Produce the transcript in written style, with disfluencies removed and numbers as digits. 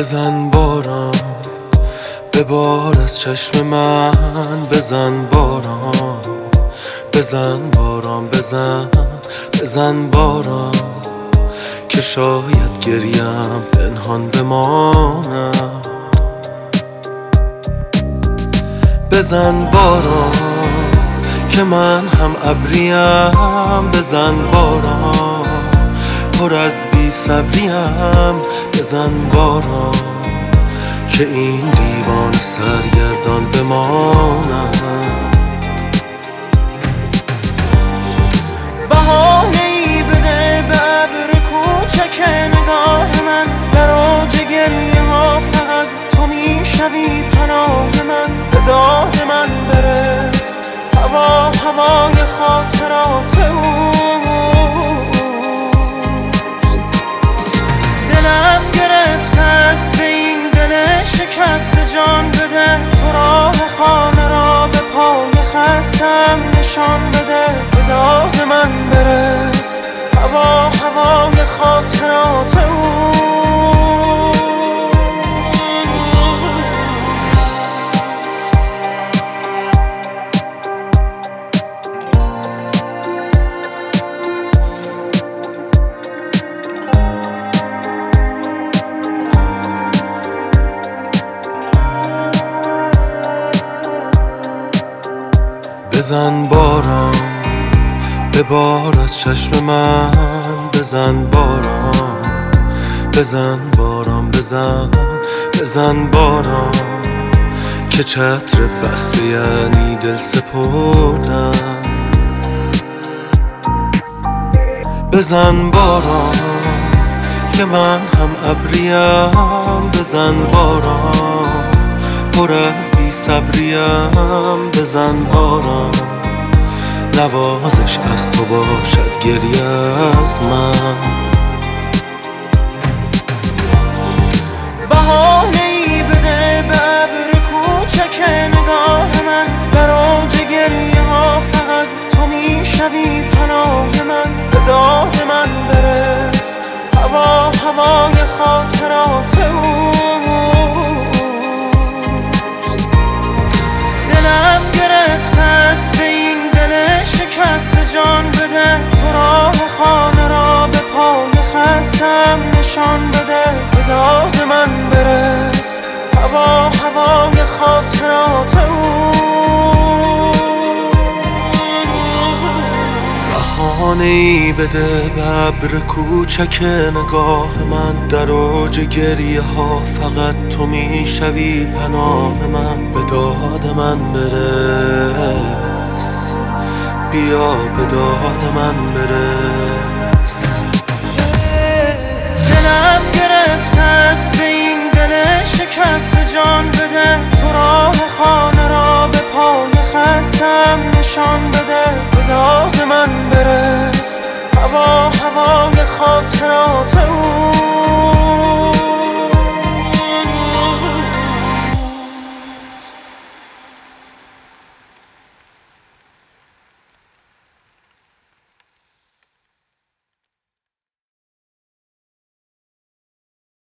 بزن باران به بار از چشم من، بزن باران، بزن باران، بزن باران که شاید گریم پنهان بماند. بزن باران که من هم ابریم، بزن باران پر از بی صبریم، بزن باران که این دیوان سرگردان بماند. بهانه‌ای بده به ابر کوچک نگاه من، در اوج گریه ها فقط تو میشوی پناه من. به داد من برس هوا هوای خاطرات اوست. دلم گرفته است به این دل شکست، جان بده تو راه خانه را به پای خستم نشان بده. به داد من برس هوا هوای خاطرات اوست. بزن باران به بار از چشم من، بزن باران، بزن باران، بزن باران که چتر بسته یعنی دل سپردن. بزن باران که من هم ابریم، بزن باران پر از بی صبریم، بزن باران نوازش از تو باشد گریه از من. بهانه‌ای بده به ابر کوچک نگاه من، در اوج گریه ها فقط تو میشوی پناه من. به داد من برس هوا هوای خاطرات اوست. دلم گرفته است به این دل شکست، جان بده تو راه خانه را به پای خستم نشان بده. به داد من برس هوا هوای خاطرات بهانه‌ای بده به ابر کوچک نگاه من، در اوج گریه ها فقط تو میشوی پناه من. به داد من برس بیا، به داد من برس. دلم گرفته است به این دل شکست، جان بده تو راه خانه را به پای خستم نشان بده. به داد من برس هوا هوای خاطرات او